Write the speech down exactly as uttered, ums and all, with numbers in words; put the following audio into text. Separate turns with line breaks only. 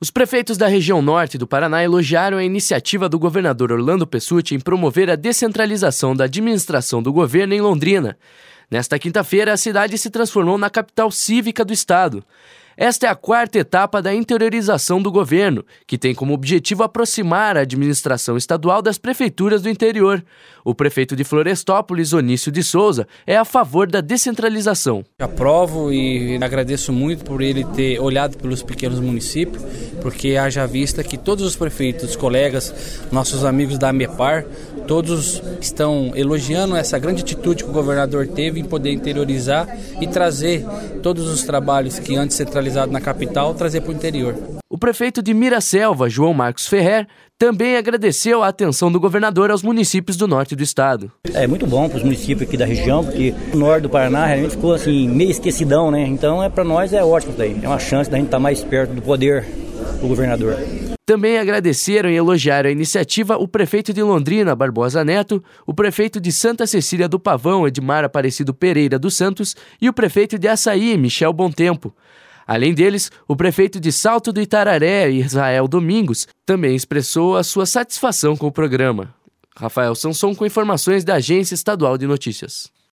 Os prefeitos da região norte do Paraná elogiaram a iniciativa do governador Orlando Pessutti em promover a descentralização da administração do governo em Londrina. Nesta quinta-feira, a cidade se transformou na capital cívica do estado. Esta é a quarta etapa da interiorização do governo, que tem como objetivo aproximar a administração estadual das prefeituras do interior. O prefeito de Florestópolis, Onício de Souza, é a favor da descentralização.
Aprovo e agradeço muito por ele ter olhado pelos pequenos municípios, porque haja vista que todos os prefeitos, colegas, nossos amigos da AMEPAR, todos estão elogiando essa grande atitude que o governador teve em poder interiorizar e trazer todos os trabalhos que antes centralizados na capital, trazer para o interior.
O prefeito de Miraselva, João Marcos Ferrer, também agradeceu a atenção do governador aos municípios do norte do estado.
É muito bom para os municípios aqui da região, porque o norte do Paraná realmente ficou assim, meio esquecidão, né? Então é, para nós é ótimo isso daí. É uma chance da gente estar mais perto do poder do governador.
Também agradeceram e elogiaram a iniciativa o prefeito de Londrina, Barbosa Neto, o prefeito de Santa Cecília do Pavão, Edmar Aparecido Pereira dos Santos, e o prefeito de Açaí, Michel Bontempo. Além deles, o prefeito de Salto do Itararé, Israel Domingos, também expressou a sua satisfação com o programa. Rafael Sanson com informações da Agência Estadual de Notícias.